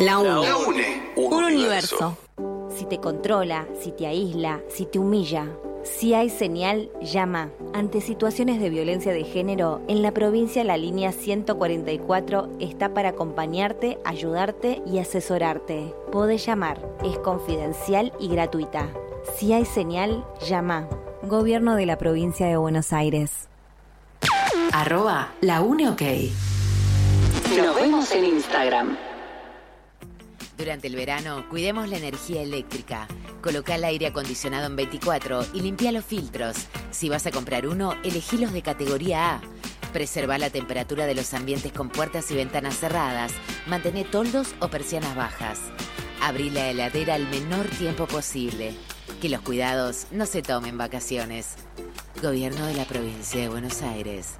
La UNE. Un universo. Si te controla, si te aísla, si te humilla. Si hay señal, llama. Ante situaciones de violencia de género, en la provincia la línea 144 está para acompañarte, ayudarte y asesorarte. Podés llamar, es confidencial y gratuita. Si hay señal, llama. Gobierno de la provincia de Buenos Aires. @LaUneOK. Nos vemos en Instagram. Durante el verano, cuidemos la energía eléctrica. Coloca el aire acondicionado en 24 y limpia los filtros. Si vas a comprar uno, elegí los de categoría A. Preserva la temperatura de los ambientes con puertas y ventanas cerradas. Mantén toldos o persianas bajas. Abrí la heladera el menor tiempo posible. Que los cuidados no se tomen vacaciones. Gobierno de la provincia de Buenos Aires.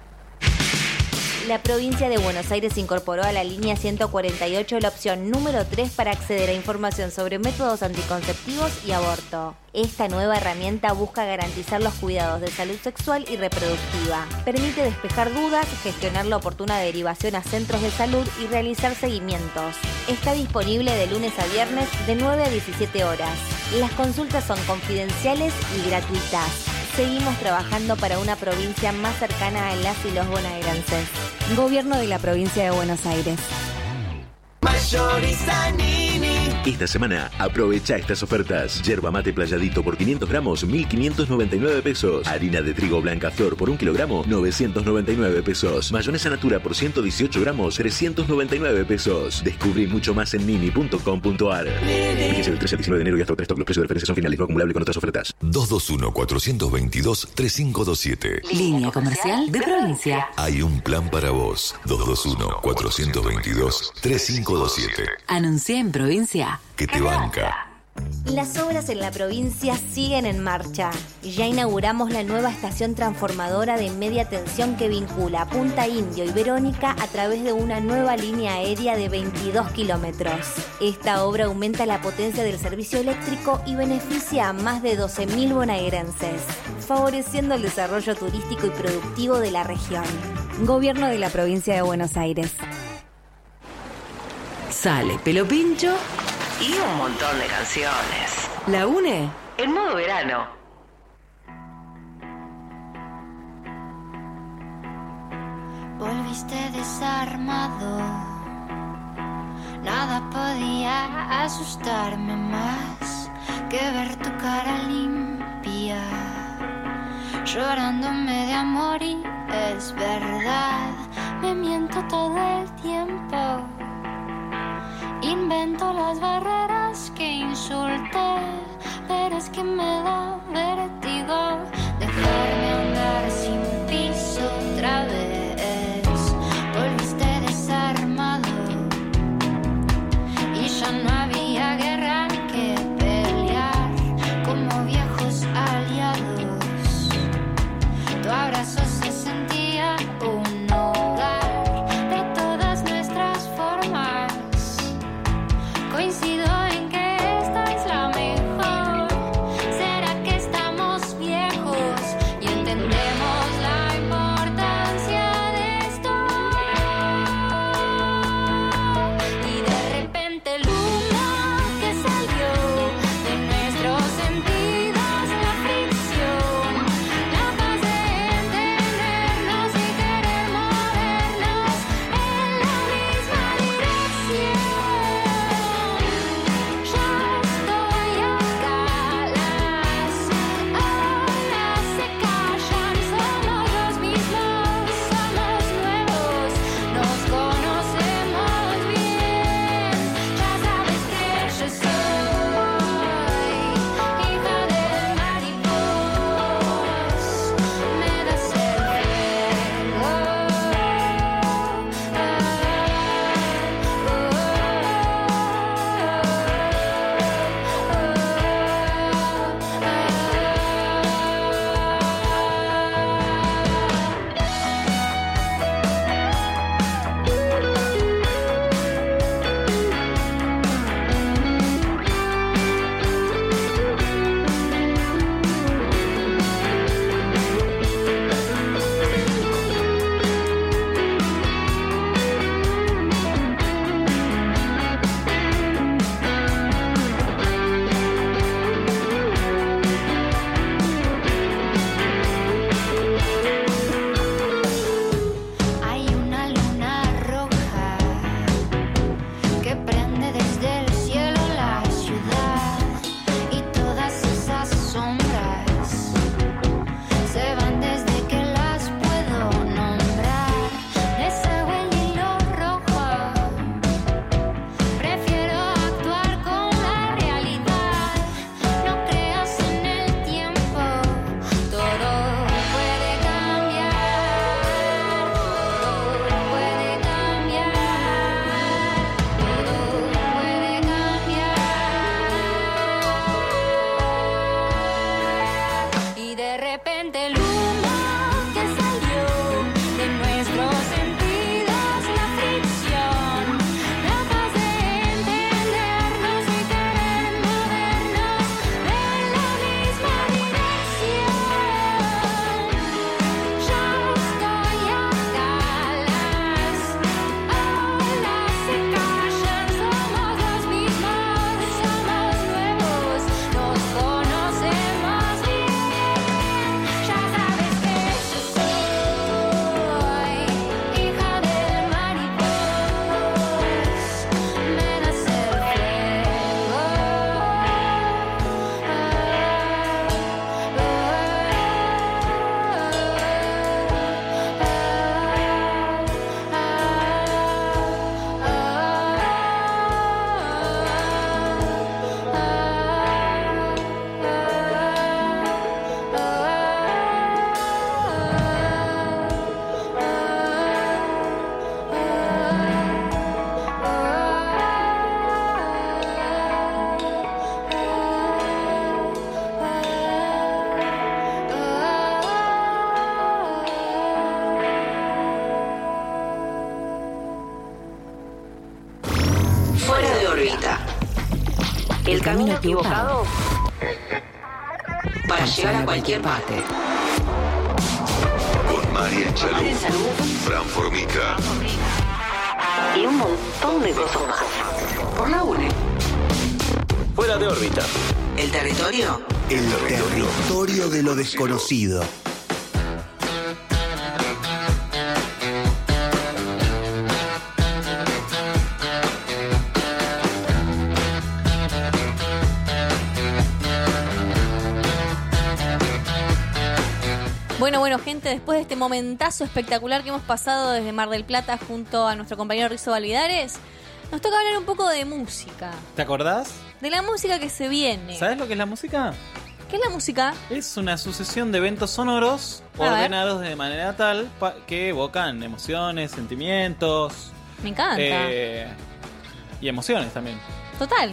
La provincia de Buenos Aires incorporó a la línea 148 la opción número 3 para acceder a información sobre métodos anticonceptivos y aborto. Esta nueva herramienta busca garantizar los cuidados de salud sexual y reproductiva. Permite despejar dudas, gestionar la oportuna derivación a centros de salud y realizar seguimientos. Está disponible de lunes a viernes de 9 a 17 horas. Las consultas son confidenciales y gratuitas. Seguimos trabajando para una provincia más cercana a las y los bonaerenses. Gobierno de la provincia de Buenos Aires. Mayoriza Nini. Esta semana aprovecha estas ofertas. Yerba mate playadito por 500 gramos, 1.599 pesos. Harina de trigo blanca flor por 1 kilogramo, 999 pesos. Mayonesa natura por 118 gramos, 399 pesos. Descubrí mucho más en nini.com.ar. Fíjese del 13 al 19 de enero y hasta 3 stock. Los precios de referencia son finales, no acumulable con otras ofertas. 221-422-3527. Línea comercial de provincia. Hay un plan para vos. 221-422-3527. Anuncié en provincia. Que te banca. Las obras en la provincia siguen en marcha. Ya inauguramos la nueva estación transformadora de media tensión que vincula Punta Indio y Verónica a través de una nueva línea aérea de 22 kilómetros. Esta obra aumenta la potencia del servicio eléctrico y beneficia a más de 12.000 bonaerenses, favoreciendo el desarrollo turístico y productivo de la región. Gobierno de la provincia de Buenos Aires. Sale Pelo Pincho Y un montón de canciones. La UNE En modo verano. Volviste desarmado. Nada podía asustarme más que ver tu cara limpia, llorándome de amor, y es verdad, me miento todo el tiempo. Invento las barreras que insulté, pero es que me da vértigo dejarme andar sin piso otra vez. Volviste desarmado y ya no había guerra que pelear, como viejos aliados. Tu abrazo se sentía un hogar de todas nuestras formas. Coincido en que esta es la mejor. ¿Será que estamos viejos y entendemos la importancia de esto? Y de repente luna que salió de nuestros sentidos, la fricción, la paz de entendernos y querer movernos en la misma dirección. El camino equivocado para llegar a cualquier parte. Con Marian Chalú, Fran Formica. Y un montón de cosas más. Por la UNE. Fuera de órbita. El territorio. El territorio de lo desconocido. Bueno, gente, después de este momentazo espectacular que hemos pasado desde Mar del Plata junto a nuestro compañero Rizzo Validares, nos toca hablar un poco de música. ¿Te acordás? De la música que se viene. ¿Sabes lo que es la música? ¿Qué es la música? Es una sucesión de eventos sonoros ordenados de manera tal que evocan emociones, sentimientos. Me encanta. Y emociones también. Total.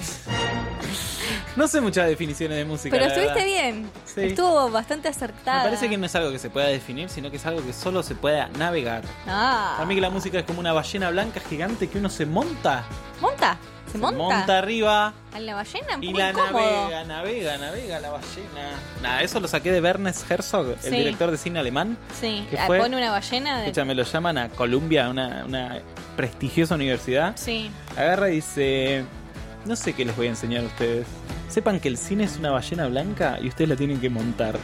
No sé muchas definiciones de música. Pero la estuviste verdad. bien. Sí. Estuvo bastante acertada. Me parece que no es algo que se pueda definir, sino que es algo que solo se pueda navegar. Ah. A mí que la música es como una ballena blanca gigante que uno se monta. ¿Monta? ¿Se monta? Arriba. ¿A la ballena? Un Y poco la incómodo. navega la ballena. Nada, eso lo saqué de Werner Herzog, el Sí. director de cine alemán. Sí, que fue- pone una ballena. Escúchame, lo llaman a Columbia, una prestigiosa universidad. Sí. Agarra y dice: no sé qué les voy a enseñar a ustedes. Sepan que el cine es una ballena blanca y ustedes la tienen que montar.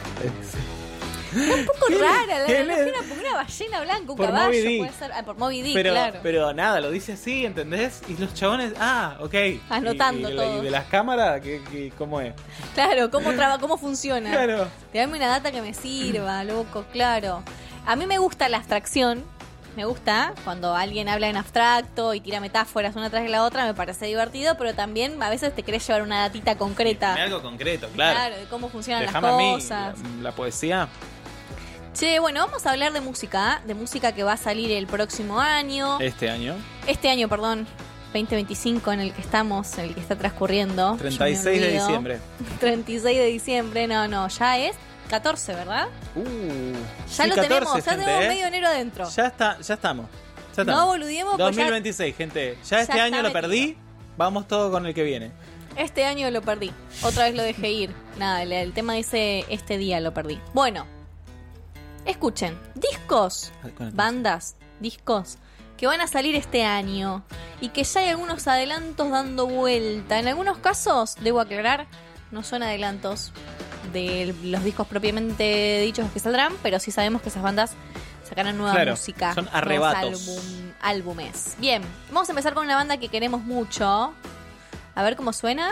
Es un poco rara la ¿Qué ballena, porque una ballena blanca, un Por caballo Moby Dick. puede ser. Ah, por Moby Dick, claro. Pero nada, lo dice así, ¿entendés? Y los chabones, ok. Anotando y todo. de las cámaras, ¿cómo es? Claro, ¿cómo funciona? Claro. Te dame una data que me sirva, loco, claro. A mí me gusta la abstracción. Me gusta cuando alguien habla en abstracto y tira metáforas una tras de la otra, me parece divertido, pero también a veces te querés llevar una datita concreta. Dame algo concreto, claro. Claro, de cómo funcionan Dejame las a mí cosas. la poesía. Che, bueno, vamos a hablar de música que va a salir el próximo año. Este año. Este año, perdón. 2025 en el que estamos, en el que está transcurriendo. 36 de Yo me olvido. diciembre. 36 de diciembre, no, ya es 14, ¿verdad? Ya sí, lo 14, tenemos, ya gente, tenemos medio enero adentro. Ya estamos. No boludiemos, pues 2026, gente. Ya este ya año está lo perdí. Vamos todo con el que viene. Este año lo perdí. Otra vez lo dejé ir. Nada, el tema dice este día lo perdí. Bueno, escuchen. Discos, bandas, discos que van a salir este año y que ya hay algunos adelantos dando vuelta. En algunos casos, debo aclarar, no son adelantos de los discos propiamente dichos que saldrán, pero sí sabemos que esas bandas sacarán nueva música. Son arrebatos. Álbumes. Bien, vamos a empezar con una banda que queremos mucho. A ver cómo suena.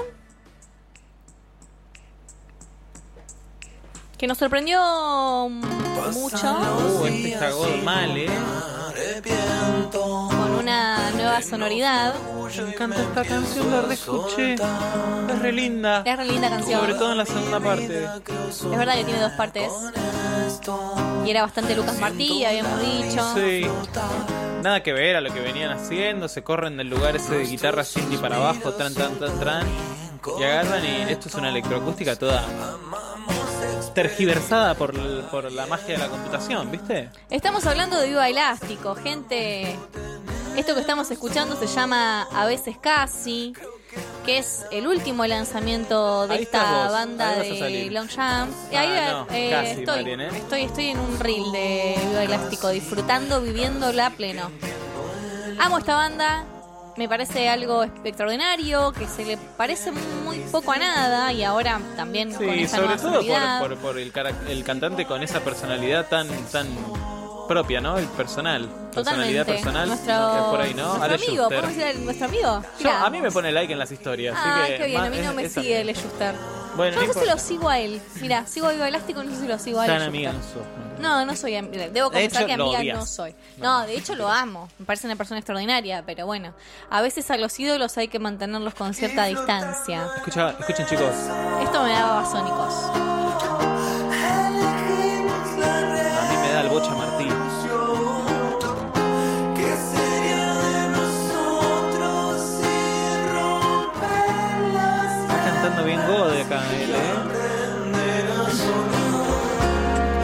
Que nos sorprendió mucho. Este cagó mal, Con una nueva sonoridad. Me encanta esta canción, la reescuché. Es re linda. Es re linda canción. Sobre todo en la segunda parte. Es verdad que tiene dos partes. Y era bastante Lucas Martí, habíamos dicho. Sí. Nada que ver a lo que venían haciendo. Se corren del lugar ese de guitarra indie para abajo, tran. Y agarran y esto es una electroacústica toda tergiversada por la magia de la computación, ¿viste? Estamos hablando de Viva Elástico, gente. Esto que estamos escuchando se llama A veces Casi, que es el último lanzamiento de Ahí estás esta vos, banda ahí vas a de salir. Longchamp. Y Ah, ahí no, casi, estoy, Marien, estoy en un reel de Viva Elástico, disfrutando, viviéndola a pleno. Amo esta banda. Me parece algo extraordinario, que se le parece muy poco a nada y ahora también con Sí, esta sobre nueva todo sonoridad. por el cantante con esa personalidad tan propia, ¿no? El personal. Personalidad Totalmente. personal. Nuestro, Es por ahí, ¿no? nuestro Ale amigo, Schuster. ¿podemos decir nuestro amigo? Yo, Mirá. a mí me pone like en las historias. Ah, así que qué bien, a mí no me esa- sigue el Schuster. Bueno, Yo no sé si importa. lo sigo a él. Mira, sigo a Viva Elástico, no sé si lo sigo a él. Tan Schuster. amiga no sos. No soy amiga. Debo De confesar hecho, que lo amiga odias. no soy. No, de hecho lo amo. Me parece una persona extraordinaria, pero bueno. A veces a los ídolos hay que mantenerlos con cierta distancia. Escuchen, chicos. Esto me da babasónicos. A mí me da el Bocha Martí. Está cantando bien Gode acá,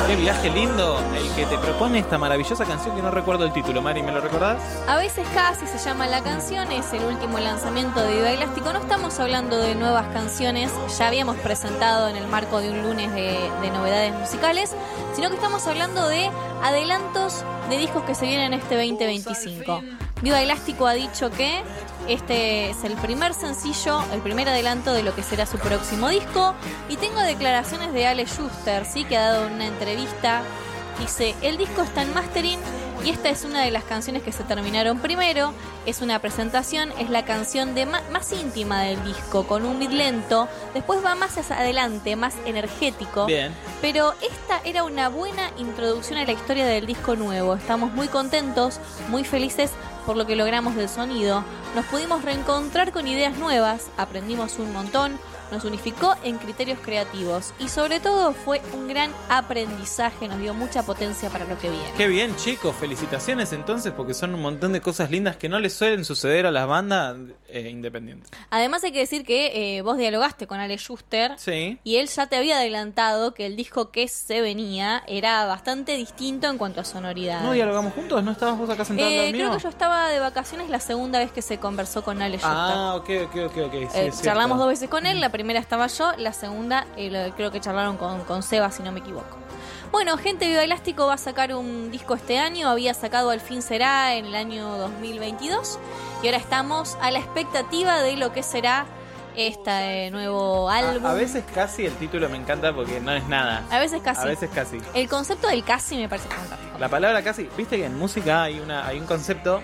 Qué viaje lindo el que te propone esta maravillosa canción que no recuerdo el título. Mari, ¿me lo recordás? A veces casi se llama la canción, es el último lanzamiento de Viva Elástico. No estamos hablando de nuevas canciones, ya habíamos presentado en el marco de un lunes de novedades musicales, sino que estamos hablando de adelantos de discos que se vienen este 2025. Viva Elástico ha dicho que este es el primer sencillo, el primer adelanto de lo que será su próximo disco. Y tengo declaraciones de Ale Schuster, ¿sí? Que ha dado una entrevista. Dice, el disco está en mastering y esta es una de las canciones que se terminaron primero. Es una presentación, es la canción más íntima del disco, con un beat lento. Después va más hacia adelante, más energético. Bien. Pero esta era una buena introducción a la historia del disco nuevo. Estamos muy contentos, muy felices por lo que logramos del sonido. Nos pudimos reencontrar con ideas nuevas, aprendimos un montón, nos unificó en criterios creativos y sobre todo fue un gran aprendizaje, nos dio mucha potencia para lo que viene. Qué bien, chicos, felicitaciones entonces, porque son un montón de cosas lindas que no les suelen suceder a las bandas independientes. Además hay que decir que vos dialogaste con Ale Schuster, sí, y él ya te había adelantado que el disco que se venía era bastante distinto en cuanto a sonoridad. ¿No dialogamos juntos? ¿No estabas vos acá sentado al lado mío? Creo que yo estaba de vacaciones la segunda vez que se conversó con Ale Schuster. Ah, ok. Sí, charlamos 2 veces con él, la primera estaba yo, la segunda creo que charlaron con Seba, si no me equivoco. Bueno, gente, Viva Elástico va a sacar un disco este año, había sacado Al Fin Será en el año 2022 y ahora estamos a la expectativa de lo que será este nuevo álbum. A veces casi el título me encanta porque no es nada. A veces casi. A veces casi. El concepto del casi me parece fantástico. La palabra casi, viste que en música hay un concepto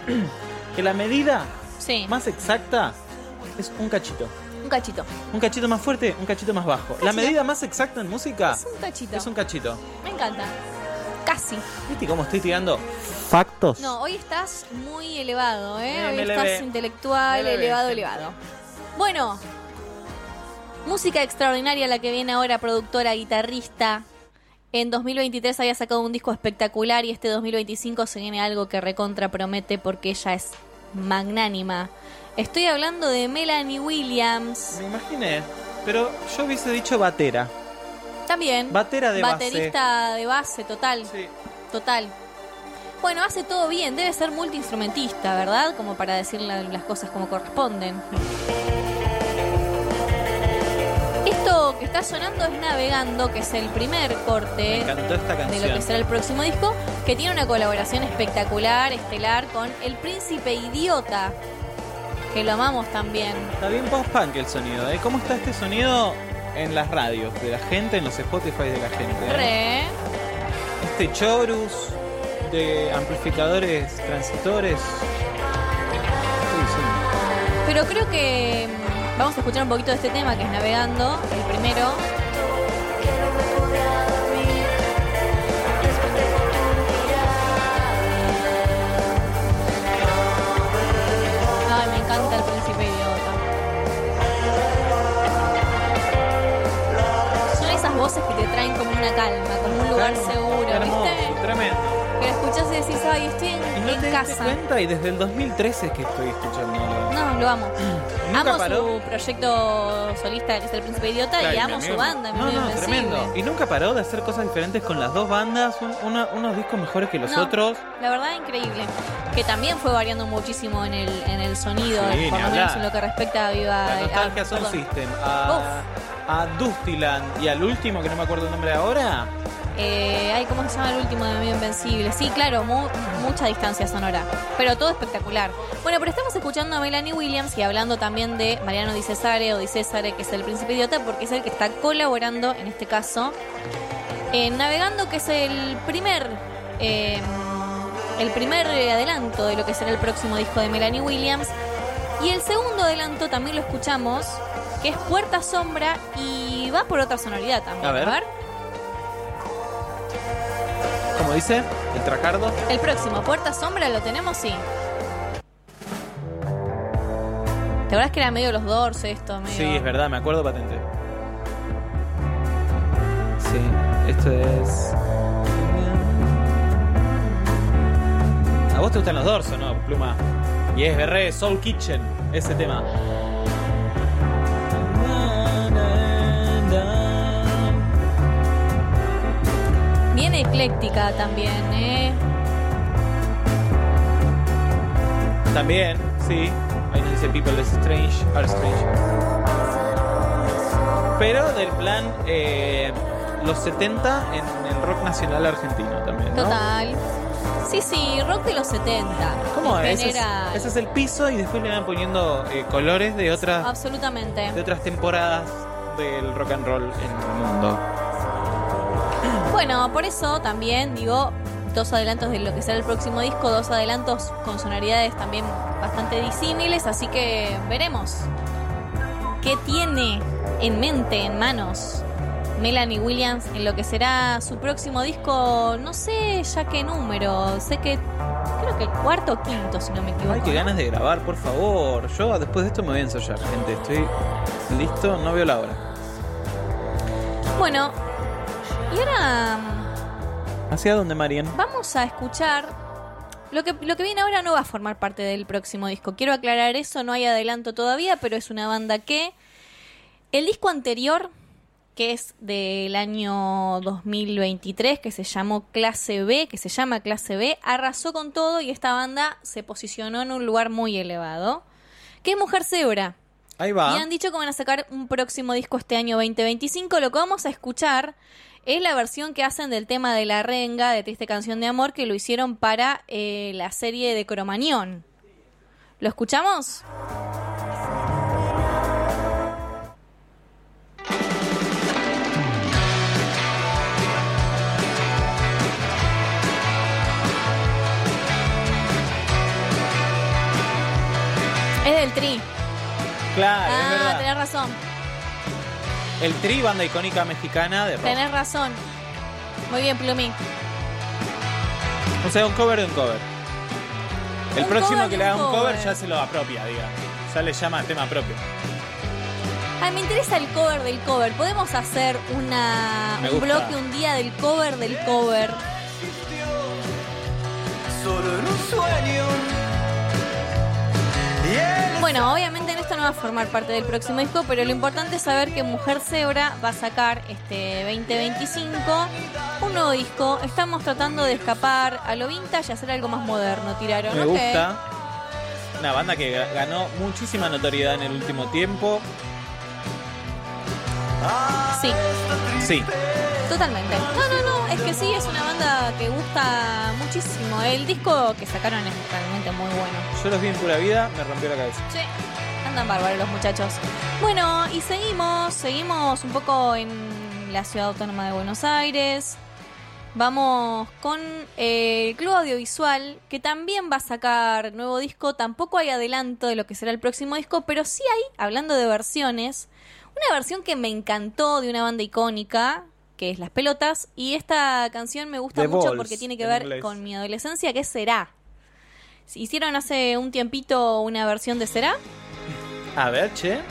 que la medida más exacta es un cachito. Un cachito. Un cachito más fuerte, un cachito más bajo. La medida más exacta en música es un cachito. Es un cachito. Me encanta. Casi. ¿Viste cómo estoy tirando factos? No, hoy estás muy elevado, Hoy me estás elevé. Intelectual, elevado. Bueno, música extraordinaria la que viene ahora, productora, guitarrista. En 2023 había sacado un disco espectacular y este 2025 se viene algo que recontra promete porque ella es magnánima. Estoy hablando de Melanie Williams. Me imaginé, pero yo hubiese dicho batera. También. Batera de base. Baterista de base, total. Sí. Total. Bueno, hace todo bien. Debe ser multiinstrumentista, ¿verdad? Como para decir las cosas como corresponden. Esto que está sonando es Navegando, que es el primer corte Me encantó esta canción. de lo que será el próximo disco, que tiene una colaboración espectacular, estelar, con El Príncipe Idiota, que lo amamos también. Está bien post-punk el sonido, ¿eh? ¿Cómo está este sonido en las radios de la gente, en los Spotify de la gente? Re. Este chorus de amplificadores transitores. Pero creo que vamos a escuchar un poquito de este tema que es Navegando, el primero. Ay, me encanta El Príncipe Idiota. Son esas voces que te traen como una calma, como un lugar seguro, Hermoso, ¿viste? tremendo. Que lo escuchás y decís, ay, estoy ¿Y no en te diste casa. cuenta? Y desde el 2013 que estoy escuchando. No, lo amo. ¿Nunca Amo paró? su proyecto solista, que es El Príncipe Idiota, Claro, y mi amo amigo- su banda, mi No, amigo no, Invencible. tremendo. Y nunca paró de hacer cosas diferentes con las dos bandas, unos discos mejores que los No, otros. La verdad, increíble. Que también fue variando muchísimo en el sonido, Sí, por ni lo menos hablar. en lo que respecta a Viva. La nostalgia Sound perdón. System, a Dustyland y al último que no me acuerdo el nombre ahora. Ay, ¿cómo se llama el último de Amigo Invencible? Sí, claro, mucha distancia sonora, pero todo espectacular. Bueno, pero estamos escuchando a Melanie Williams y hablando también de Mariano Di Cesare o Di Cesare, que es el Príncipe Idiota, porque es el que está colaborando, en este caso, en Navegando, que es el primer adelanto de lo que será el próximo disco de Melanie Williams. Y el segundo adelanto también lo escuchamos, que es Puerta Sombra, y va por otra sonoridad también. A ver. Como dice el Tracardo. El próximo, Puerta Sombra, ¿lo tenemos? Sí. ¿Te acuerdas que era medio los Doors esto? Medio... Sí, es verdad, me acuerdo patente. Sí, esto es... ¿A vos te gustan los Doors o no, Pluma? Y es re Soul Kitchen, ese tema. ecléctica también, También, sí. Ahí nos dice People are strange. Pero del plan los 70 en el rock nacional argentino también, ¿no? Total. Sí, rock de los 70. ¿Cómo en es? general. Ese es el piso y después le van poniendo colores de otras Absolutamente. de otras temporadas del rock and roll en el mundo. Bueno, por eso también digo 2 adelantos de lo que será el próximo disco, 2 adelantos con sonoridades también bastante disímiles, así que veremos qué tiene en mente, en manos, Melanie Williams en lo que será su próximo disco. No sé ya qué número, sé que creo que el 4º o 5º, si no me equivoco. Ay, qué ganas de grabar, por favor. Yo después de esto me voy a ensayar, gente. Estoy listo, no veo la hora. Bueno, y ahora ¿hacia dónde, Marian? vamos a escuchar lo que viene ahora. No va a formar parte del próximo disco. Quiero aclarar eso, no hay adelanto todavía, pero es una banda que el disco anterior, que es del año 2023, que se llama Clase B, arrasó con todo y esta banda se posicionó en un lugar muy elevado, que es Mujer Zebra. Ahí va. Y han dicho que van a sacar un próximo disco este año 2025. Lo que vamos a escuchar es la versión que hacen del tema de La Renga, de Triste Canción de Amor, que lo hicieron para la serie de Cromañón. ¿Lo escuchamos? Es del Tri. Claro, es verdad. Tenés razón. El Tri, banda icónica mexicana de rock. Tenés razón. Muy bien, Plumi. O sea, un cover de un cover. El Un próximo cover que de le un haga un cover cover. ya se lo apropia, digamos. Ya le llama tema propio. Ay, me interesa el cover del cover. ¿Podemos hacer un gusta. bloque un día del cover del cover? Solo en un sueño. Bueno, obviamente en esto no va a formar parte del próximo disco, pero lo importante es saber que Mujer Zebra va a sacar este 2025 un nuevo disco. Estamos tratando de escapar a lo vintage y hacer algo más moderno. Tiraron, Me ok. gusta. Una banda que ganó muchísima notoriedad en el último tiempo. Sí, Sí. totalmente. No, es que sí, es una banda que gusta muchísimo. El disco que sacaron es realmente muy bueno. Yo los vi en Pura Vida, me rompió la cabeza. Sí, andan bárbaros los muchachos. Bueno, y seguimos un poco en la Ciudad Autónoma de Buenos Aires. Vamos con el Club Audiovisual, que también va a sacar nuevo disco. Tampoco hay adelanto de lo que será el próximo disco, pero sí hay, hablando de versiones, una versión que me encantó de una banda icónica, que es Las Pelotas, y esta canción me gusta The mucho Balls, porque tiene que en ver inglés. con mi adolescencia, que es Será. Hicieron hace un tiempito una versión de Será. A ver, che.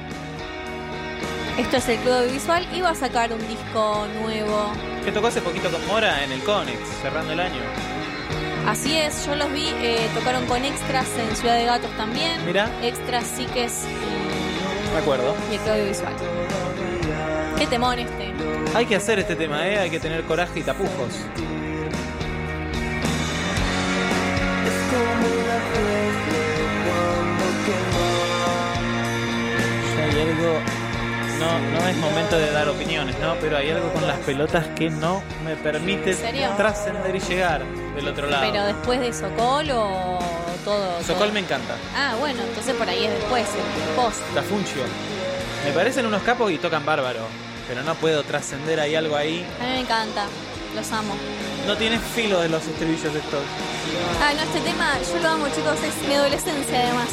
Esto es el Club Audiovisual y va a sacar un disco nuevo. Que tocó hace poquito con Mora en el Conex, cerrando el año. Así es, yo los vi, tocaron con Extras en Ciudad de Gatos también. Mirá. Extras, Psiques Me acuerdo. y el Club Audiovisual. Qué temón este. Hay que hacer este tema, hay que tener coraje y tapujos. Ya hay algo. No es momento de dar opiniones, ¿no? Pero hay algo con Las Pelotas que no me permite ¿En serio? trascender y llegar del otro lado. Pero después de Sokol o todo. Sokol todo? me encanta. Ah, bueno, entonces por ahí es después, el post. Tafuncio. Me parecen unos capos y tocan bárbaro. Pero no puedo trascender, hay algo ahí. A mí me encanta, los amo. No tiene filo de los estribillos de estos. Ah, no, este tema, yo lo amo, chicos, es mi adolescencia además.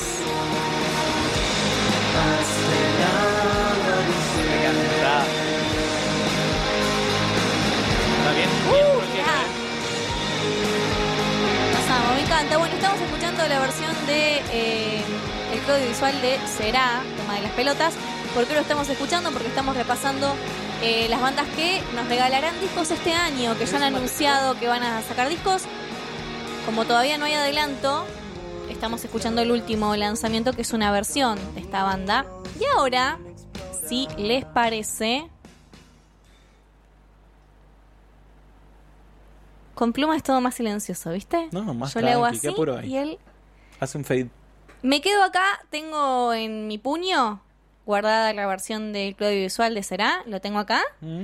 Me encanta. ¿Está bien? Ya. Los amo, me encanta. Bueno, estamos escuchando la versión de el Club Audiovisual de Será, tema de Las Pelotas. ¿Por qué lo estamos escuchando? Porque estamos repasando las bandas que nos regalarán discos este año, que ya han anunciado que van a sacar discos. Como todavía no hay adelanto, estamos escuchando el último lanzamiento, que es una versión de esta banda. Y ahora, si les parece, Con Pluma es todo más silencioso, ¿viste? No, más Yo le hago tranqui, así qué apuro hay. y él... Hace un fade. Me quedo acá, tengo en mi puño guardada la versión del Club Audiovisual de Será, lo tengo acá.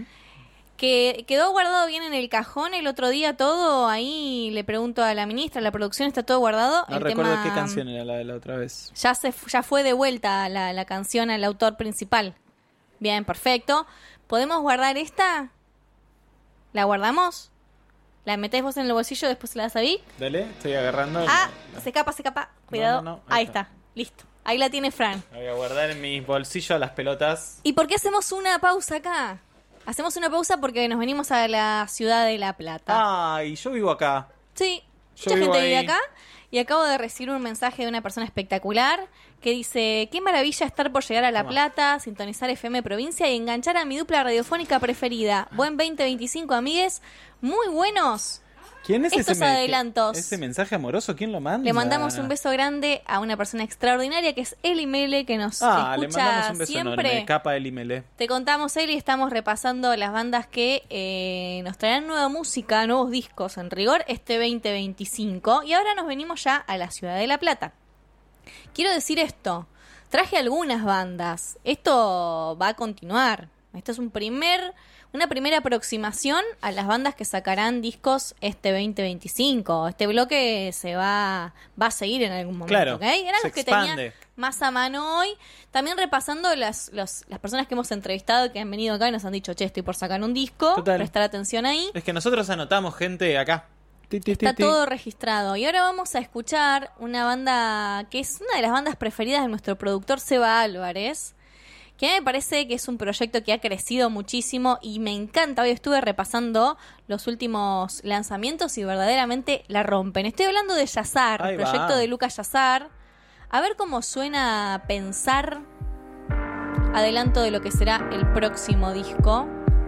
Que quedó guardado bien en el cajón el otro día todo, ahí le pregunto a la ministra, la producción está todo guardado. No el recuerdo tema, qué canción era la de la otra vez. ya fue de vuelta la canción al autor principal. Bien, perfecto. ¿Podemos guardar esta? ¿La guardamos? ¿La metés vos en el bolsillo, después se la das a Vic? Dale, estoy agarrando. Se escapa. Cuidado. No, ahí está. Listo. Ahí la tiene Fran. La voy a guardar en mis bolsillos las pelotas. ¿Y por qué hacemos una pausa acá? Hacemos una pausa porque nos venimos a la ciudad de La Plata. Ay, yo vivo acá. Sí, Yo mucha vivo gente vive ahí. acá. Y acabo de recibir un mensaje de una persona espectacular que dice: qué maravilla estar por llegar a La Plata, sintonizar FM Provincia y enganchar a mi dupla radiofónica preferida. Buen 2025, amigues. Muy buenos. ¿Quién es estos ese adelantos. ese mensaje amoroso? ¿Quién lo manda? Le mandamos un beso grande a una persona extraordinaria que es Eli Mele, que nos le mandamos escucha un beso siempre. enorme. Capa Eli Mele. Te contamos, Eli, estamos repasando las bandas que nos traerán nueva música, nuevos discos en rigor este 2025. Y ahora nos venimos ya a la ciudad de La Plata. Quiero decir esto, traje algunas bandas. Esto va a continuar. Esto es una primera aproximación a las bandas que sacarán discos este 2025. Este bloque va a seguir en algún momento, Claro, ¿ok? Eran se los que expande. tenía más a mano hoy. También repasando las personas que hemos entrevistado y que han venido acá y nos han dicho, che, estoy por sacar un disco. Total. Prestar atención ahí. Es que nosotros anotamos gente acá. Está todo registrado. Y ahora vamos a escuchar una banda que es una de las bandas preferidas de nuestro productor Seba Álvarez, que a mí me parece que es un proyecto que ha crecido muchísimo y me encanta. Hoy estuve repasando los últimos lanzamientos y verdaderamente la rompen. Estoy hablando de Yazar, Ahí el proyecto va. de Lucas Yazar. A ver cómo suena Pensar. Adelanto de lo que será el próximo disco.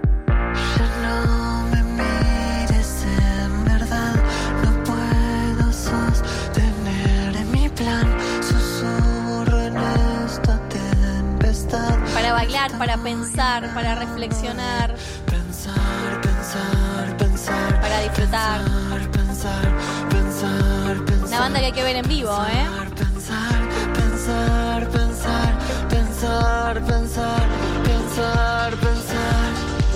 No me mires, en verdad no puedo sostener mi plan. Susurro en esta tempestad. Para bailar, para pensar, para reflexionar. Pensar, pensar, pensar. Para disfrutar. Pensar, pensar, pensar. Una banda que hay que ver en vivo, ¿eh? Pensar, pensar, pensar, pensar, pensar, pensar, pensar.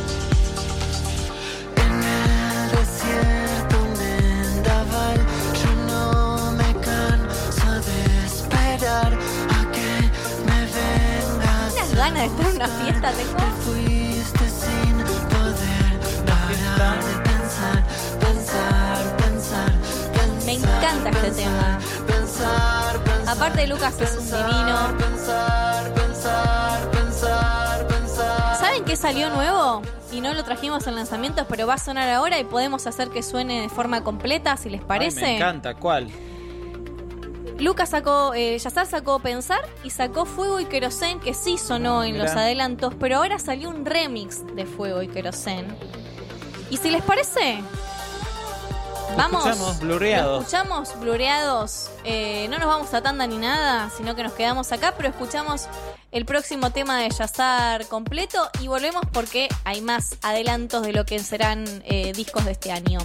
En el desierto un vendaval, yo no me canso de esperar a que me vengas. Unas ganas de estar en una fiesta, te Te fuiste sin poder parar de pensar, pensar, pensar, pensar. Me encanta este tema. Pensar, pensar. Aparte, Lucas es un divino. Pensar, pensar, pensar, pensar. ¿Saben qué salió nuevo? Y no lo trajimos en lanzamientos, pero va a sonar ahora y podemos hacer que suene de forma completa, si les parece. Ay, me encanta. ¿Cuál? Lucas sacó, Yazar sacó Pensar y sacó Fuego y Querosén, que sí sonó en los Mirá. adelantos, pero ahora salió un remix de Fuego y Querosén. Y si les parece, vamos. Escuchamos blureados. Lo escuchamos blureados. No nos vamos a tanda ni nada, sino que nos quedamos acá, pero escuchamos el próximo tema de Yazar completo y volvemos porque hay más adelantos de lo que serán discos de este año.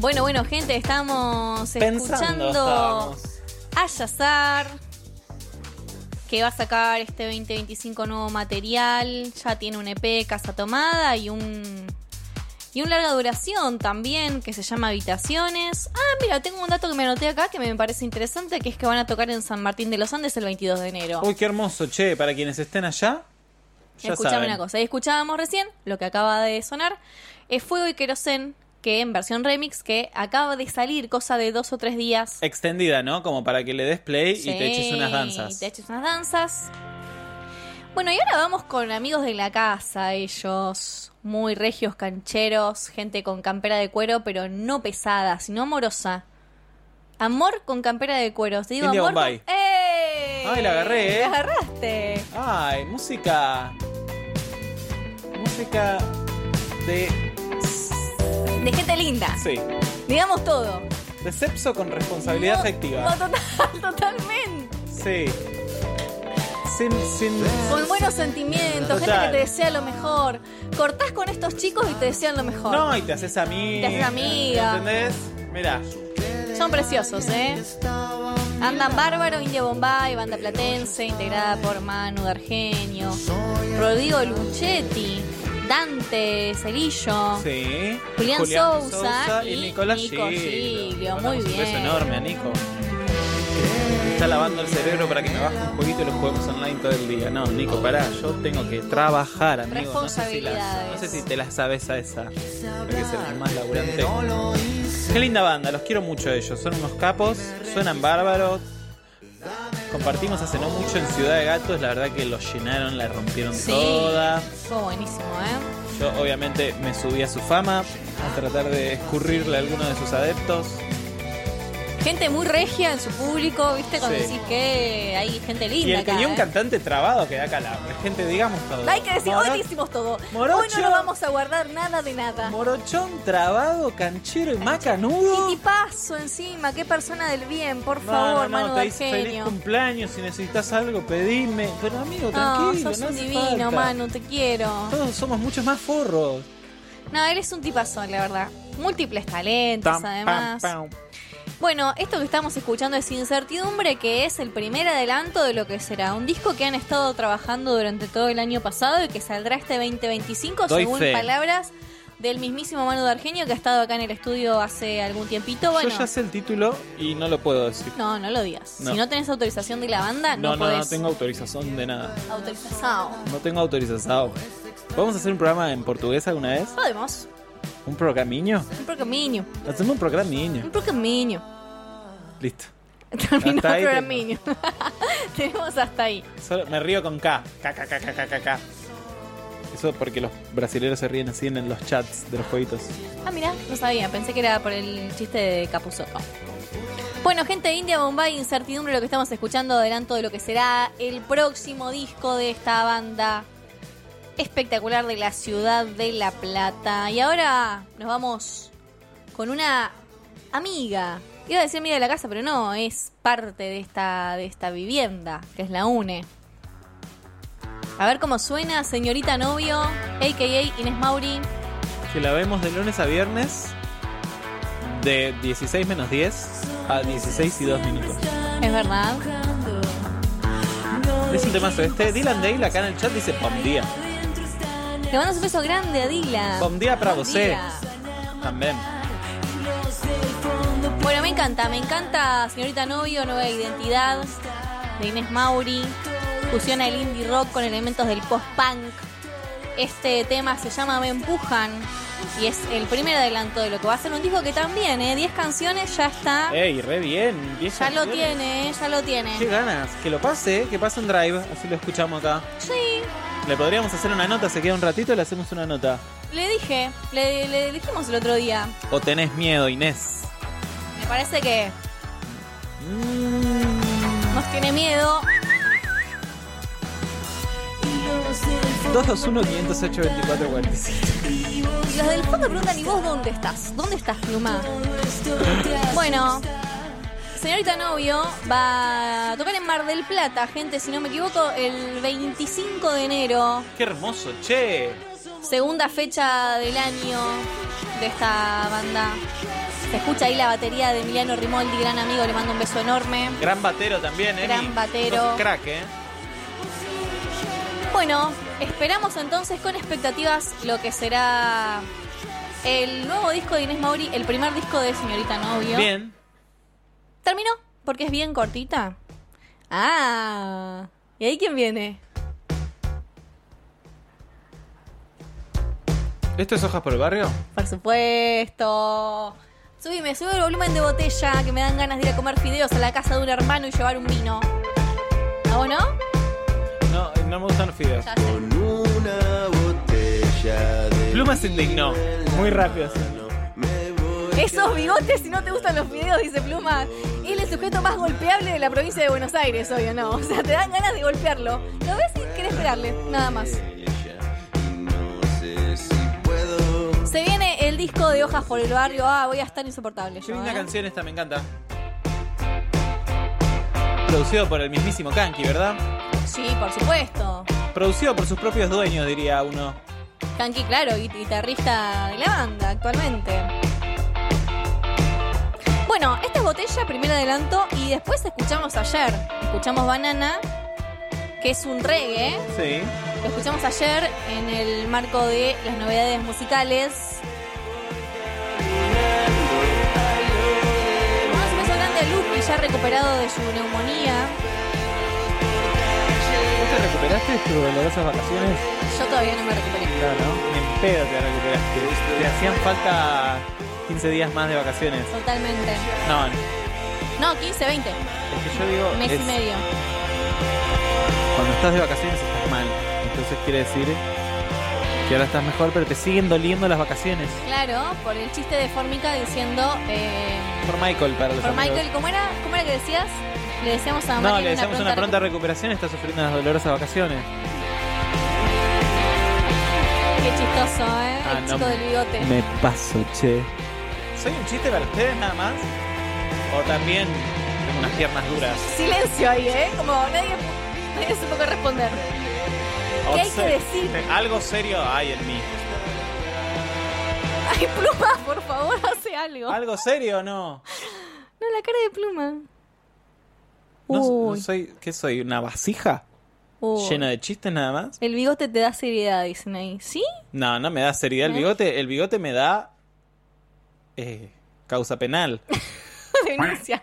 Bueno, gente, estamos Pensando escuchando estábamos. a Yazar, que va a sacar este 2025 nuevo material. Ya tiene un EP, Casa Tomada, y un larga duración también, que se llama Habitaciones. Ah, mira, tengo un dato que me anoté acá que me parece interesante, que es que van a tocar en San Martín de los Andes el 22 de enero. Uy, qué hermoso, che. Para quienes estén allá, ya Escuchame saben. una cosa, ahí escuchábamos recién lo que acaba de sonar, es Fuego y Querosén, que en versión remix, que acaba de salir, cosa de 2 o 3 días. Extendida, ¿no? Como para que le des play Sí, y te eches unas y danzas. te eches unas danzas. Bueno, y ahora vamos con amigos de la casa, ellos muy regios, cancheros, gente con campera de cuero, pero no pesada, sino amorosa. Amor con campera de cuero. Te digo India amor Bombay. con... ¡Ey! Ay, la agarré, ¿eh? La agarraste. Ay, música de... De gente linda. Sí. Digamos todo. De sexo con responsabilidad afectiva. Totalmente. Sí. Sin... Con buenos sentimientos, gente Total. que te desea lo mejor. Cortás con estos chicos y te desean lo mejor. No, y te haces amiga. Te haces amiga. ¿Entendés? Mirá. Son preciosos, ¿eh? Andan Bárbaro, India Bombay, banda platense, integrada por Manu D'Argenio, Rodrigo Luchetti, Dante Cerillo, Sí. Julián Sousa y Nicolás Nico Giglio. Giglio. Le Muy mandamos un beso bien. enorme a Nico. Está lavando el cerebro para que me baje un poquito y los juegos online todo el día. No, Nico, pará, yo tengo que trabajar, amigo. Responsabilidades. No sé si te la sabes a esa. Hay que ser el más laburante. Qué linda banda, los quiero mucho a ellos. Son unos capos, suenan bárbaros. Compartimos hace no mucho en Ciudad de Gatos. La verdad que los llenaron, la rompieron Sí. toda. Fue buenísimo, ¿eh? Yo obviamente me subí a su fama a tratar de escurrirle a alguno de sus adeptos. Gente muy regia en su público, ¿viste? Cuando Sí. decís que hay gente linda Y el acá, que y un ¿eh? cantante trabado que da calabra. Gente, digamos todo. Hay que decir, Moro- hoy decimos todo. Morocho. Hoy no lo vamos a guardar nada de nada. Morochón, trabado, canchero y macanudo. Y tipazo encima, qué persona del bien, por favor, Manu te dice feliz D'Argenio. cumpleaños, si necesitas algo, pedime. Pero amigo, No, tranquilo, sos no un hace divino, falta. Manu, te quiero. Todos somos muchos más forros. No, él es un tipazo, la verdad. Múltiples talentos, Pam, además. pam, pam. Bueno, esto que estamos escuchando es Incertidumbre, que es el primer adelanto de lo que será un disco que han estado trabajando durante todo el año pasado y que saldrá este 2025, Doy según fe. palabras del mismísimo Manu D'Argenio, que ha estado acá en el estudio hace algún tiempito. Bueno, Yo ya sé el título y no lo puedo decir. no lo digas. No. Si no tenés autorización de la banda, no, No podés. tengo autorización de nada. Autorizado. No tengo autorización. ¿Podemos hacer un programa en portugués alguna vez? Podemos. ¿Un programinho? Un programinho. Hacemos un programinho. Un programinho. Listo. Terminó Hasta el ahí programinho. Tenemos hasta ahí. Solo me río con K. K. Eso porque los brasileños se ríen así en los chats de los jueguitos. Ah, mira, no sabía. Pensé que era por el chiste de Capuzotto. Bueno, gente de India Bombay, Incertidumbre, lo que estamos escuchando, adelanto de lo que será el próximo disco de esta banda espectacular de la ciudad de La Plata. Y ahora nos vamos con una amiga. Iba a decir amiga de la casa, pero no, es parte de esta vivienda, que es la UNE. A ver cómo suena, Señorita Novio, a.k.a. Inés Mauri. Que la vemos de lunes a viernes de 16 menos 10 a 16 y 2 minutos. Es verdad. Es un temazo este. Dylan Dale acá en el chat dice bom día. Le mando un beso grande a Dylan. Bom día para Bom vosé. día. También. Bueno, me encanta Señorita Novio, Nueva Identidad, de Inés Mauri. Fusiona el indie rock con elementos del post-punk. Este tema se llama Me Empujan y es el primer adelanto de lo que va a ser un disco que también, 10 canciones, ya está. Ey, re bien. 10 Ya lo canciones. tiene, ya lo tiene. Qué ganas. Que lo pase, que pase en Drive. Así lo escuchamos acá. Sí, Le podríamos hacer una nota, se queda un ratito, le hacemos una nota. le dije, le dijimos el otro día. ¿O tenés miedo, Inés? Me parece que nos tiene miedo. 221-508-2447. Y los del fondo preguntan, ¿y vos dónde estás? ¿Dónde estás, Pluma? Bueno, Señorita Novio va a tocar en Mar del Plata, gente, si no me equivoco, el 25 de enero. Qué hermoso, che. Segunda fecha del año de esta banda Se escucha ahí la batería de Emiliano Rimoldi, gran amigo, le mando un beso enorme. Gran batero también, Gran batero. Sos un crack, Bueno, esperamos entonces con expectativas lo que será el nuevo disco de Inés Mauri, el primer disco de Señorita Novio. Bien. ¿Terminó? Porque es bien cortita. Ah, ¿y ahí quién viene? ¿Esto es Hojas por el Barrio? Por supuesto. Sube el volumen de botella, que me dan ganas de ir a comer fideos a la casa de un hermano y llevar un vino. ¿A vos no? No me gustan los fideos. Ya sé. Con una botella de Pluma se indignó. Muy rápido. Esos bigotes, si no te gustan los fideos, dice Pluma. Él es el sujeto más golpeable de la provincia de Buenos Aires, obvio, ¿no? O sea, te dan ganas de golpearlo. Lo ves y querés pegarle, nada más. Se viene el disco de Hojas por el Barrio. Ah, voy a estar insoportable. Qué yo, linda ¿eh? canción esta, me encanta. Producido por el mismísimo Kanki, ¿verdad? Sí, por supuesto. Producido por sus propios dueños, diría uno. Kanki, claro, guitarrista de la banda actualmente. Bueno, esta es Botella, primer adelanto, y después escuchamos ayer. Escuchamos Banana, que es un reggae. Sí. Lo escuchamos ayer en el marco de las novedades musicales. Un beso grande a Lupi, ya recuperado de su neumonía. ¿Vos te recuperaste de tus dolorosas vacaciones? Yo todavía no me recuperé. Claro, ¿no? Ni en pedo te recuperaste. Te hacían falta 15 días más de vacaciones. Totalmente. No, No, 15, 20. es que yo digo... Mes y medio. Cuando estás de vacaciones estás mal. Entonces quiere decir que ahora estás mejor, pero te siguen doliendo las vacaciones. Claro, por el chiste de Formica diciendo... Por Michael, para los por amigos. Michael, ¿cómo era que decías? Le decíamos a No, Michael le deseamos una pronta recuperación. Está sufriendo unas dolorosas vacaciones. Qué chistoso, ¿eh? El chico del bigote. Me paso, che. ¿Soy un chiste para ustedes nada más? ¿O también tengo unas piernas duras? Silencio ahí, ¿eh? Como nadie supo qué responder. ¿Qué hay que decir? Algo serio hay en mí. Ay, Pluma, por favor, hace algo. ¿Algo serio o no? No, la cara de Pluma. No soy... ¿Qué soy? ¿Una vasija? Uy. ¿Llena de chistes nada más? El bigote te da seriedad, dicen ahí. ¿Sí? No, no me da seriedad el ¿No? bigote. El bigote me da... causa penal. Denuncia.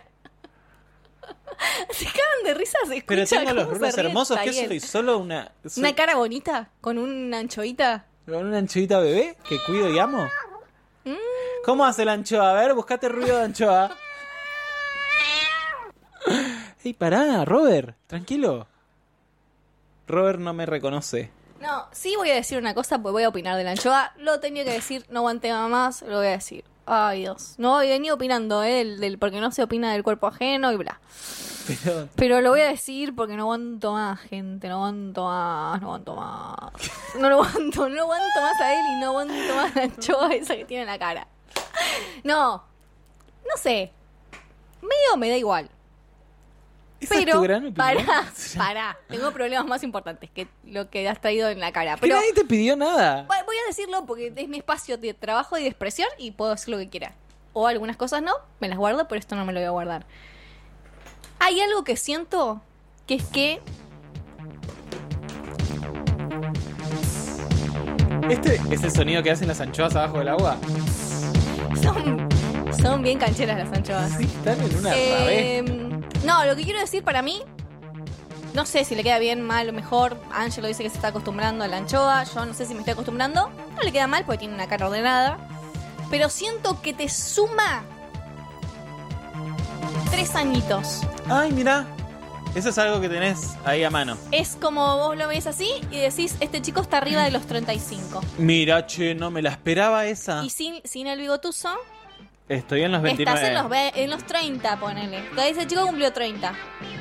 Se cagan de risa, se escucha. Pero tengo los cómo rulos se ríe hermosos. ¿Qué Tayel. soy? Solo una... Una cara bonita, con una anchoita. ¿Con una anchoita bebé que cuido y amo? ¿Cómo hace la anchoa? A ver, buscate ruido de anchoa. Ey, pará, Robert, tranquilo. Robert no me reconoce. No, sí voy a decir una cosa, pues voy a opinar de la anchoa. Lo tenía que decir, no aguanté más, lo voy a decir. Ay, Dios. No, he venido opinando, porque no se opina del cuerpo ajeno y bla. Pero lo voy a decir porque no aguanto más, gente. No aguanto más. No lo aguanto más a él y no aguanto más la anchoa esa que tiene en la cara. No sé. Medio me da igual. ¿Esa es Pero, tu gran opinión? pará. Tengo problemas más importantes que lo que has traído en la cara. Que Pero nadie te pidió nada. voy a decirlo porque es mi espacio de trabajo y de expresión y puedo decir lo que quiera. O algunas cosas no, me las guardo, pero esto no me lo voy a guardar. Hay algo que siento, que es que... ¿Este es el sonido que hacen las anchoas abajo del agua? Son bien cancheras las anchoas. Sí, están en una rabé. No, lo que quiero decir para mí, no sé si le queda bien, mal o mejor. Ángelo dice que se está acostumbrando a la anchoa. Yo no sé si me estoy acostumbrando. No le queda mal porque tiene una cara ordenada. Pero siento que te suma 3 añitos. Ay, mirá. Eso es algo que tenés ahí a mano. Es como vos lo ves así y decís, este chico está arriba de los 35. Mira, che, no me la esperaba esa. Y sin el bigotuzo, Estoy en los 29. estás en los 30, ponele. Ese chico cumplió 30.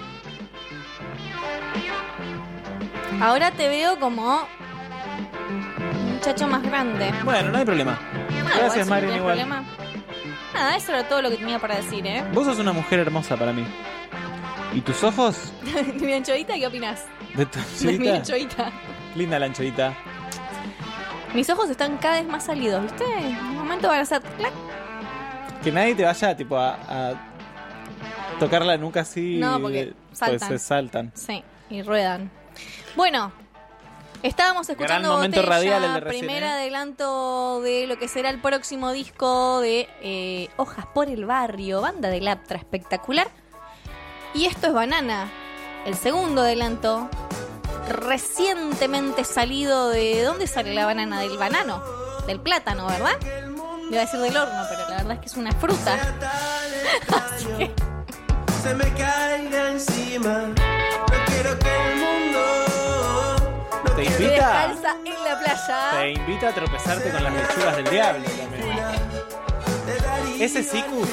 Ahora te veo como un muchacho más grande. Bueno, no hay problema. Gracias, Marin, igual. Problema. Nada, eso era todo lo que tenía para decir, ¿eh? Vos sos una mujer hermosa para mí. ¿Y tus ojos? ¿Mi anchoita? ¿Qué opinás? ¿De tu De mi anchoita? anchoita. Linda la anchoita. Mis ojos están cada vez más salidos, ¿viste? En un momento van a hacer clac. Que nadie te vaya tipo a tocar la nuca así. No, porque saltan. Pues se saltan. Sí, y ruedan. Bueno, estábamos escuchando Gran momento Botella, radial el de recién, primer adelanto de lo que será el próximo disco de Hojas por el Barrio, banda de Laptra espectacular. Y esto es Banana, el segundo adelanto, recientemente salido de... ¿Dónde sale la banana? Del banano, del plátano, ¿verdad? Le iba a decir del horno, pero la verdad es que es una fruta. Así que... Se me caiga encima. No quiero que el mundo Te invita, descalza en la playa. te invita a tropezarte con las lechugas del diablo también. Ese Sikus.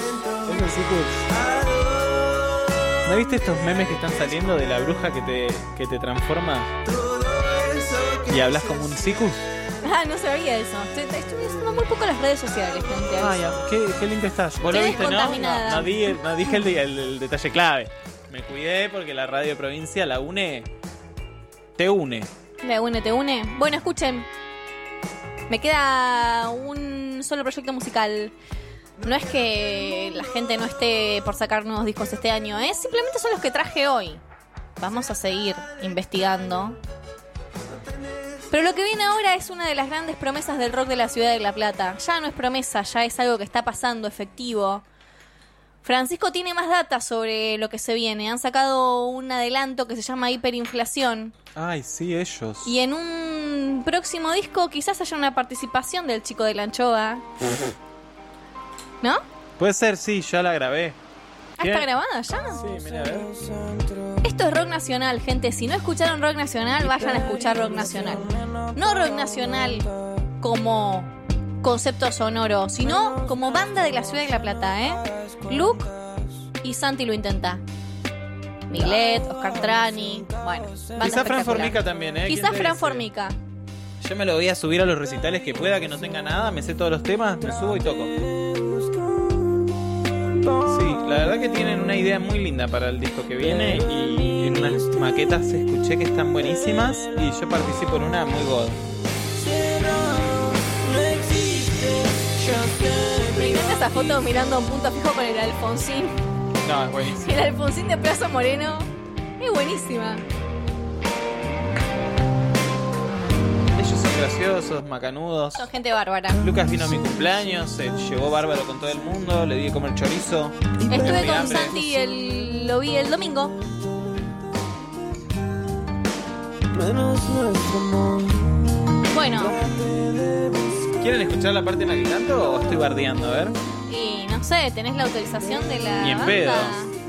¿No viste estos memes que están saliendo de la bruja que te transforma y hablas como un Sikus? Ah, no sabía eso. Estoy usando muy poco las redes sociales, gente. Ay, qué limpio estás. ¿Vos lo Estoy viste, no? descontaminada. No dije el detalle clave. Me cuidé porque la radio de provincia la une. Te une. Te une. Bueno, escuchen. Me queda un solo proyecto musical. No es que la gente no esté por sacar nuevos discos este año, ¿eh? Simplemente son los que traje hoy. Vamos a seguir investigando. Pero lo que viene ahora es una de las grandes promesas del rock de la ciudad de La Plata. Ya no es promesa, ya es algo que está pasando, efectivo. Francisco tiene más data sobre lo que se viene. Han sacado un adelanto que se llama Hiperinflación. Ay, sí, ellos. Y en un próximo disco quizás haya una participación del chico de la anchoa. ¿No? Puede ser, sí, ya la grabé. ¿Ah, está grabada ya? Sí, mira, a ver. Esto es rock nacional, gente. Si no escucharon rock nacional, vayan a escuchar rock nacional. No rock nacional como concepto sonoro, sino como banda de la ciudad de La Plata, ¿eh? Luke y Santi lo intenta. Miguelet, Oscar Trani, bueno. Quizás Fran Formica también, ¿eh? Quizás Fran Formica. Yo me lo voy a subir a los recitales que pueda, que no tenga nada, me sé todos los temas, me subo y toco. Sí, la verdad que tienen una idea muy linda para el disco que viene y en unas maquetas escuché que están buenísimas y yo participo en una muy god. Me encanta esa foto mirando a un punto fijo con el Alfonsín. No, es buenísimo. El Alfonsín de Plaza Moreno. Es buenísima. Ellos son graciosos, macanudos. Son gente bárbara. Lucas vino a mi cumpleaños, se llevó bárbaro con todo el mundo, le di de comer chorizo. Estuve con Santi, lo vi el domingo. Bueno. ¿Quieren escuchar la parte en la que canto o estoy bardeando? A ver. Y no sé, ¿tenés la autorización de la Ni en banda? pedo.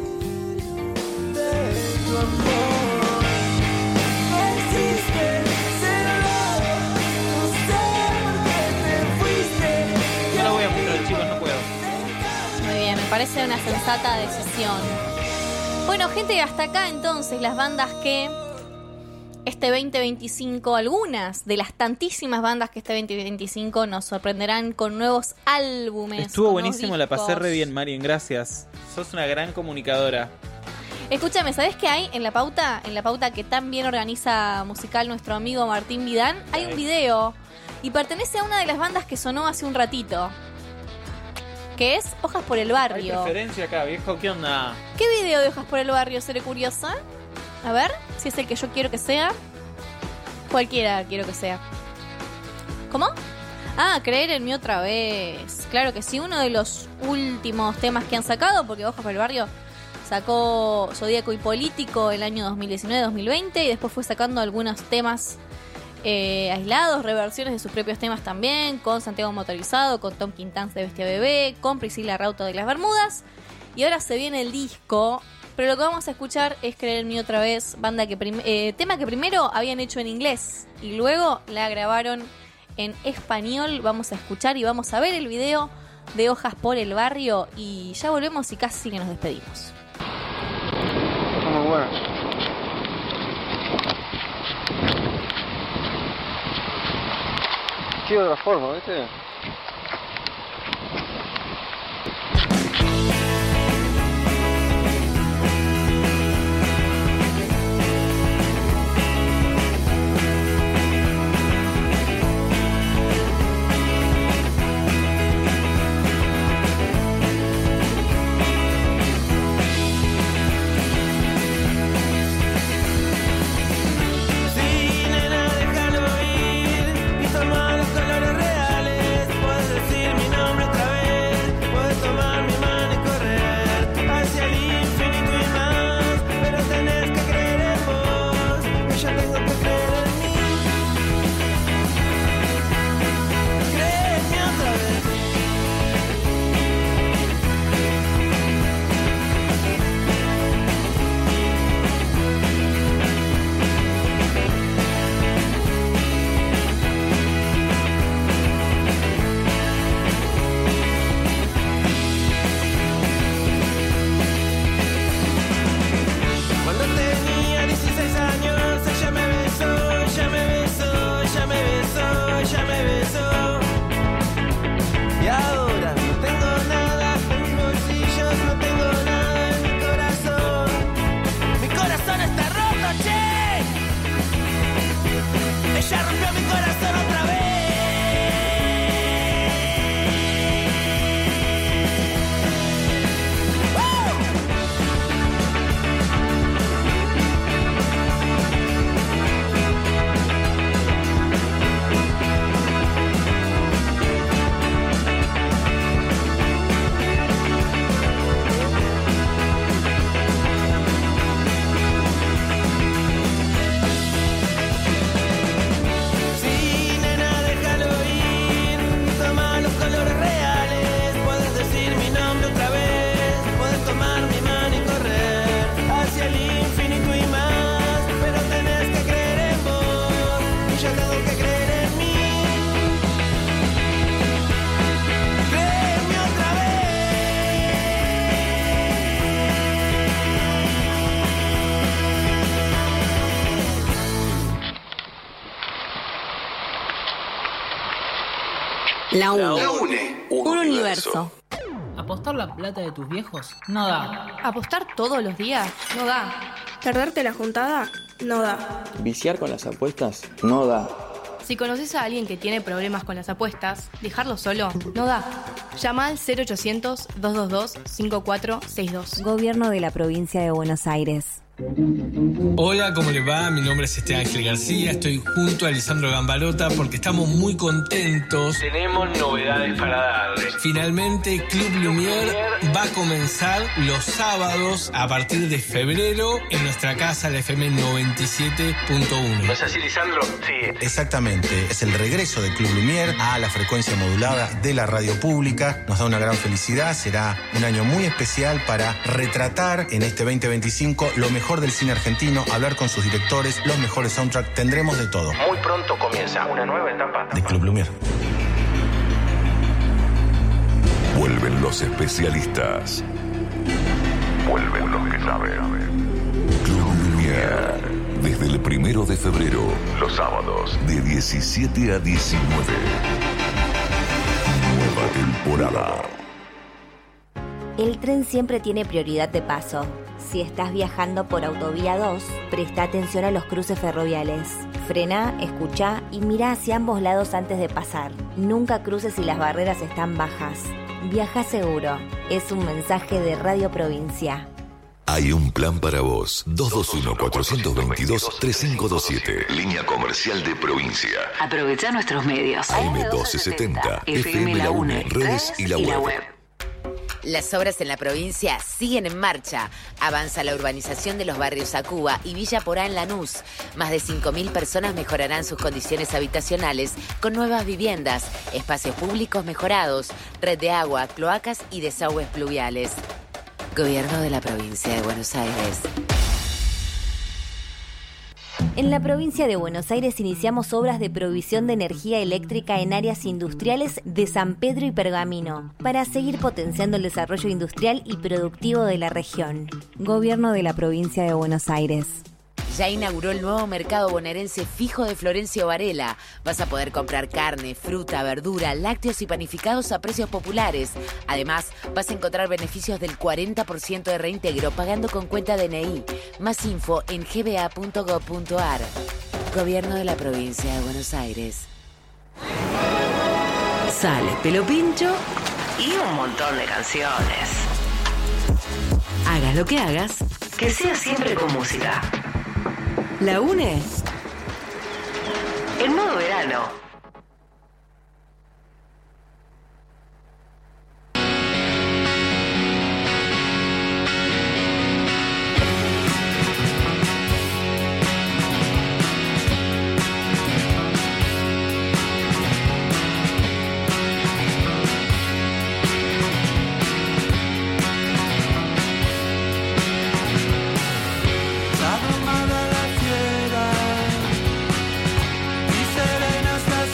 No lo voy a mostrar, chicos, no puedo. Muy bien, me parece una sensata decisión. Bueno, gente, hasta acá entonces las bandas que este 2025, algunas de las tantísimas bandas que este 2025 nos sorprenderán con nuevos álbumes. Estuvo con buenísimo, nuevos la pasé discos. re bien, Marien, gracias. Sos una gran comunicadora. Escúchame, ¿sabés qué hay en la pauta? En la pauta que tan bien organiza musical nuestro amigo Martín Vidán, hay un video y pertenece a una de las bandas que sonó hace un ratito, que es Hojas por el Hay Barrio. preferencia acá, viejo, ¿qué onda? ¿Qué video de Hojas por el Barrio? ¿Seré curiosa? A ver, si es el que yo quiero que sea. Cualquiera quiero que sea. ¿Cómo? Ah, Creer en mí otra vez. Claro que sí, uno de los últimos temas que han sacado, porque Hojas por el Barrio sacó Zodíaco y Político el año 2019-2020 y después fue sacando algunos temas aislados, reversiones de sus propios temas también, con Santiago Motorizado, con Tom Quintans de Bestia Bebé, con Priscila Rauto de Las Bermudas. Y ahora se viene el disco, pero lo que vamos a escuchar es Creer en mí otra vez, banda que tema que primero habían hecho en inglés y luego la grabaron en español. Vamos a escuchar y vamos a ver el video de Hojas por el Barrio y ya volvemos y casi que nos despedimos. Muy bueno. Sí, de otra forma, ¿viste? rompió mi corazón otra vez. La UNE. Un universo. ¿Apostar la plata de tus viejos? No da. ¿Apostar todos los días? No da. ¿Perderte la juntada? No da. ¿Viciar con las apuestas? No da. Si conoces a alguien que tiene problemas con las apuestas, dejarlo solo no da. Llama al 0800-222-5462. Gobierno de la Provincia de Buenos Aires. Hola, ¿cómo les va? Mi nombre es Ángel García, estoy junto a Lisandro Gambalota porque estamos muy contentos. Tenemos novedades para darles. Finalmente, Club Lumière va a comenzar los sábados a partir de febrero en nuestra casa, la FM 97.1. ¿No es así, Lisandro? Sí. Exactamente, es el regreso de Club Lumière a la frecuencia modulada de la radio pública. Nos da una gran felicidad, será un año muy especial para retratar en este 2025 lo mejor del cine argentino, hablar con sus directores, los mejores soundtracks, tendremos de todo. Muy pronto comienza una nueva etapa de Club Lumière. Vuelven los especialistas. Vuelven los que saben. Club Lumière. Desde el 1 de febrero, los sábados, de 17 a 19. Nueva temporada. El tren siempre tiene prioridad de paso. Si estás viajando por Autovía 2, presta atención a los cruces ferroviales. Frena, escucha y mira hacia ambos lados antes de pasar. Nunca cruces si las barreras están bajas. Viaja seguro. Es un mensaje de Radio Provincia. Hay un plan para vos. 221-422-3527. Línea comercial de provincia. Aprovecha nuestros medios. AM1270, FM La UNE, redes y la web. Las obras en la provincia siguen en marcha. Avanza la urbanización de los barrios Acuba y Villa Porá en Lanús. Más de 5.000 personas mejorarán sus condiciones habitacionales con nuevas viviendas, espacios públicos mejorados, red de agua, cloacas y desagües pluviales. Gobierno de la Provincia de Buenos Aires. En la provincia de Buenos Aires iniciamos obras de provisión de energía eléctrica en áreas industriales de San Pedro y Pergamino, para seguir potenciando el desarrollo industrial y productivo de la región. Gobierno de la Provincia de Buenos Aires. Ya inauguró el nuevo mercado bonaerense fijo de Florencio Varela. Vas a poder comprar carne, fruta, verdura, lácteos y panificados a precios populares. Además, vas a encontrar beneficios del 40% de reintegro pagando con cuenta DNI. Más info en gba.gov.ar. Gobierno de la Provincia de Buenos Aires. Sale Pelo Pincho Y un montón de canciones. Hagas lo que hagas, Que sea siempre con música. La UNE. En modo verano. La domada la fiera y serenas las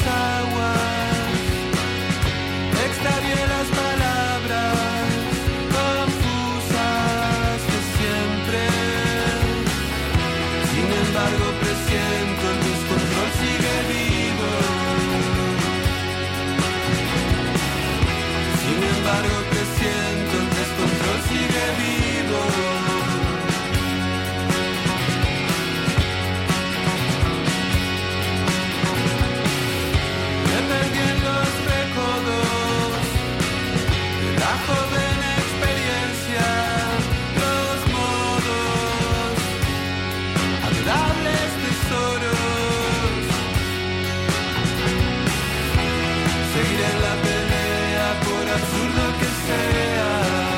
absurdo que sea.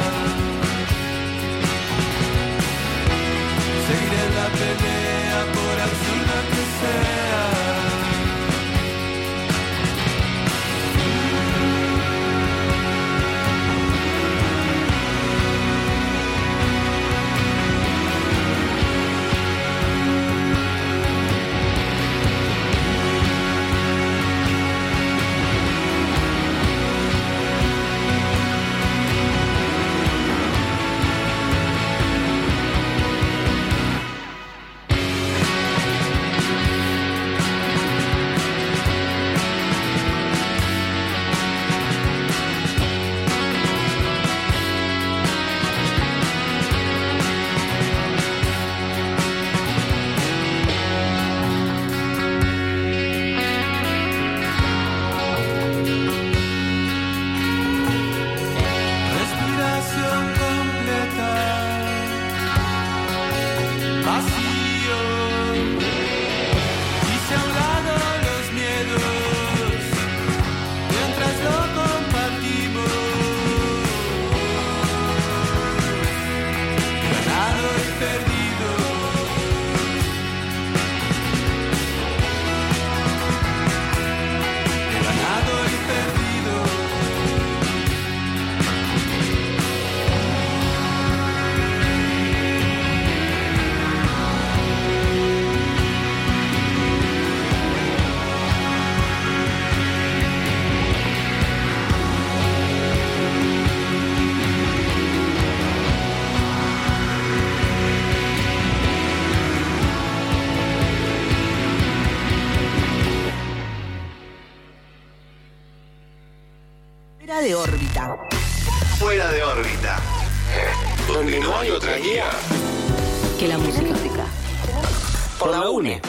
Seguiré en la pelea por absurdo que sea. Fuera de órbita. Fuera de órbita. Donde no hay otra guía Que la música. Por la UNE.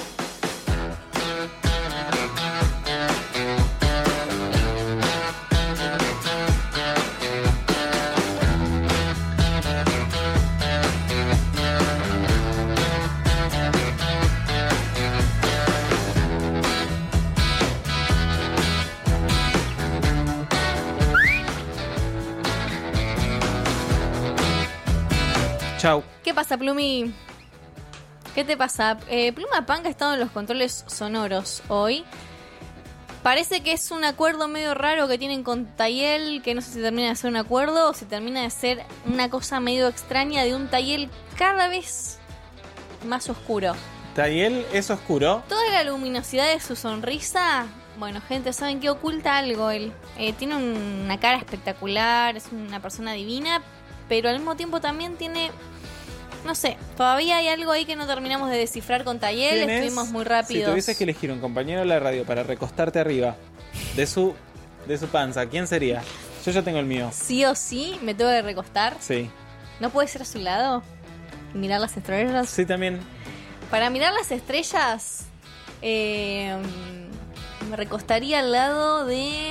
Chau. ¿Qué pasa, Plumi? ¿Qué te pasa? Pluma Punk ha estado en los controles sonoros hoy. Parece que es un acuerdo medio raro que tienen con Tayel, que no sé si termina de ser un acuerdo o si termina de ser una cosa medio extraña de un Tayel cada vez más oscuro. Tayel es oscuro. Toda la luminosidad de su sonrisa, bueno, gente, saben que oculta algo él. Tiene una cara espectacular, es una persona divina, pero al mismo tiempo también tiene... No sé, todavía hay algo ahí que no terminamos de descifrar con Tayel. Estuvimos muy rápidos. Si tuvieses que elegir un compañero de la radio para recostarte arriba de su panza, ¿quién sería? Yo ya tengo el mío. ¿Sí o sí me tengo que recostar? Sí. ¿No puede ser a su lado? ¿Y mirar las estrellas? Sí, también. Para mirar las estrellas, me recostaría al lado de...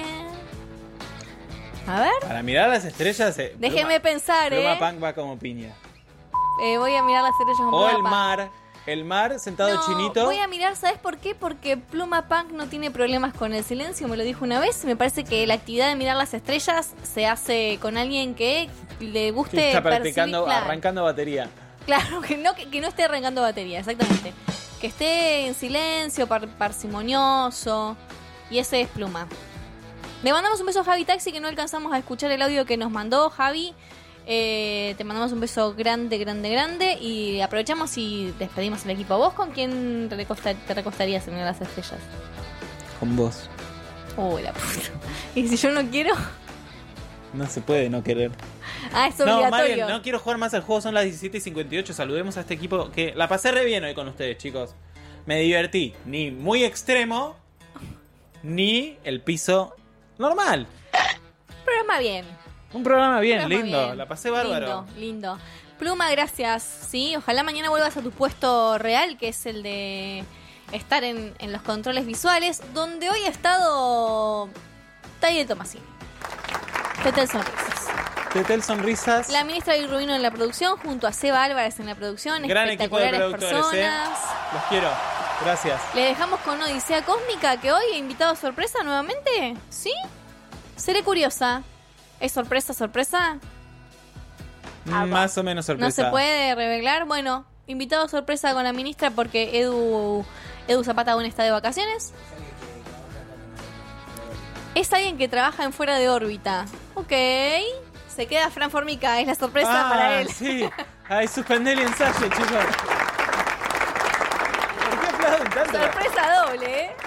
A ver. Para mirar las estrellas... Déjeme pensar, Pluma Punk va como piña. Voy a mirar las estrellas con O Pluma el Punk. mar. El mar sentado chinito. Voy a mirar, ¿sabes por qué? Porque Pluma Punk no tiene problemas con el silencio, me lo dijo una vez. Me parece que la actividad de mirar las estrellas se hace con alguien que le guste Que está practicando, percibir, claro. Arrancando batería. Claro, que no esté arrancando batería, exactamente. Que esté en silencio, parsimonioso. Y ese es Pluma. Le mandamos un beso a Javi Taxi, que no alcanzamos a escuchar el audio que nos mandó Javi. Te mandamos un beso grande, grande, grande. Y aprovechamos y despedimos el equipo. ¿Vos con quién te recostarías en las estrellas? Con vos. Uy, la puta. ¿Y si yo no quiero? No se puede no querer. Ah, es obligatorio. No, Mariel, no quiero jugar más al juego. Son las 17:58. Saludemos a este equipo que la pasé re bien hoy con ustedes, chicos. Me divertí. Ni muy extremo, ni el piso normal. Programa bien. Un programa bien, Programa lindo. bien. La pasé bárbaro. Lindo. Pluma, gracias. Sí, ojalá mañana vuelvas a tu puesto real, que es el de estar en los controles visuales, donde hoy ha estado Tayel Tomasini. Tetel Sonrisas. Tetel Sonrisas. La ministra Iri Rubino en la producción, junto a Seba Álvarez en la producción. Gran equipo de Espectaculares productores, personas. Los quiero. Gracias. Le dejamos con Odisea Cósmica, que hoy he invitado sorpresa nuevamente. ¿Sí? Seré curiosa. ¿Es sorpresa? Más o menos sorpresa. ¿No se puede revelar? Bueno, invitado sorpresa con la ministra porque Edu Zapata aún está de vacaciones. Es alguien que trabaja en Fuera de Órbita. Ok. Se queda Fran Formica, es la sorpresa para él. Sí. Ay, suspendé el ensayo, chicos. ¿Por qué aplauden tanto? Sorpresa doble, ¿eh?